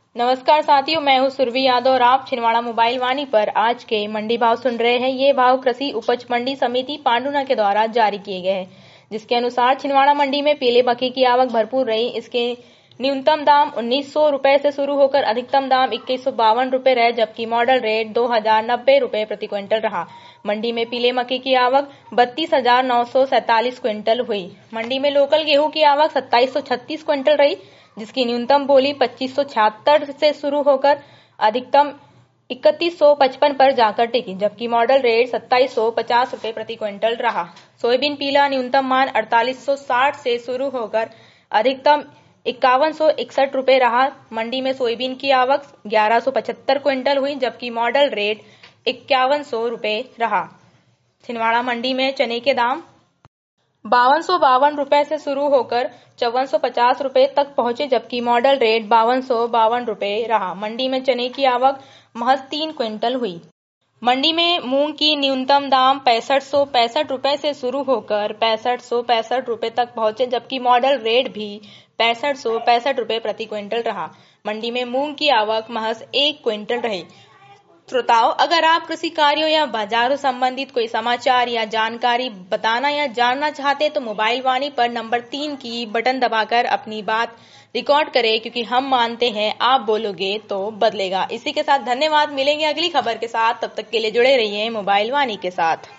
नमस्कार साथियों, मैं हूं सुरभि यादव और आप छिंदवाड़ा मोबाइल वाणी पर आज के मंडी भाव सुन रहे हैं। ये भाव कृषि उपज मंडी समिति पांडुना के द्वारा जारी किए गए हैं, जिसके अनुसार छिंदवाड़ा मंडी में पीले मक्के की आवक भरपूर रही। इसके न्यूनतम दाम 1900 रुपए से शुरू होकर अधिकतम दाम 2152 रुपए रहे, जबकि मॉडल रेट 2090 रुपए प्रति क्विंटल रहा। मंडी में पीले मक्के की आवक 32,947 क्विंटल हुई। मंडी में लोकल गेहूं की आवक 2736 क्विंटल रही, जिसकी न्यूनतम बोली 2576 से शुरू होकर अधिकतम 3155 पर जाकर टिकी, जबकि मॉडल रेट 2750 रुपए प्रति क्विंटल रहा। सोयाबीन पीला न्यूनतम मान 4860 से शुरू होकर अधिकतम 5161 रुपए रहा। मंडी में सोयाबीन की आवक 1175 क्विंटल हुई, जबकि मॉडल रेट 5100 रुपए रहा। छिंदवाड़ा मंडी में चने के दाम 5252 रुपए से शुरू होकर 5450 रुपए तक पहुंचे, जबकि मॉडल रेट 5252 रुपए रहा। मंडी में चने की आवक महज 3 क्विंटल हुई। मंडी में मूंग की न्यूनतम दाम 6565 रुपए से शुरू होकर 6565 रुपए तक पहुंचे, जबकि मॉडल रेट भी 6565 रुपए प्रति क्विंटल रहा। मंडी में मूंग की आवक महज 1 क्विंटल रही। श्रोताओं, अगर आप कृषि कार्यों या बाजारों संबंधित कोई समाचार या जानकारी बताना या जानना चाहते हैं तो मोबाइल वाणी पर नंबर 3 की बटन दबाकर अपनी बात रिकॉर्ड करें, क्योंकि हम मानते हैं आप बोलोगे तो बदलेगा। इसी के साथ धन्यवाद। मिलेंगे अगली खबर के साथ, तब तक के लिए जुड़े रहिए मोबाइल वाणी के साथ।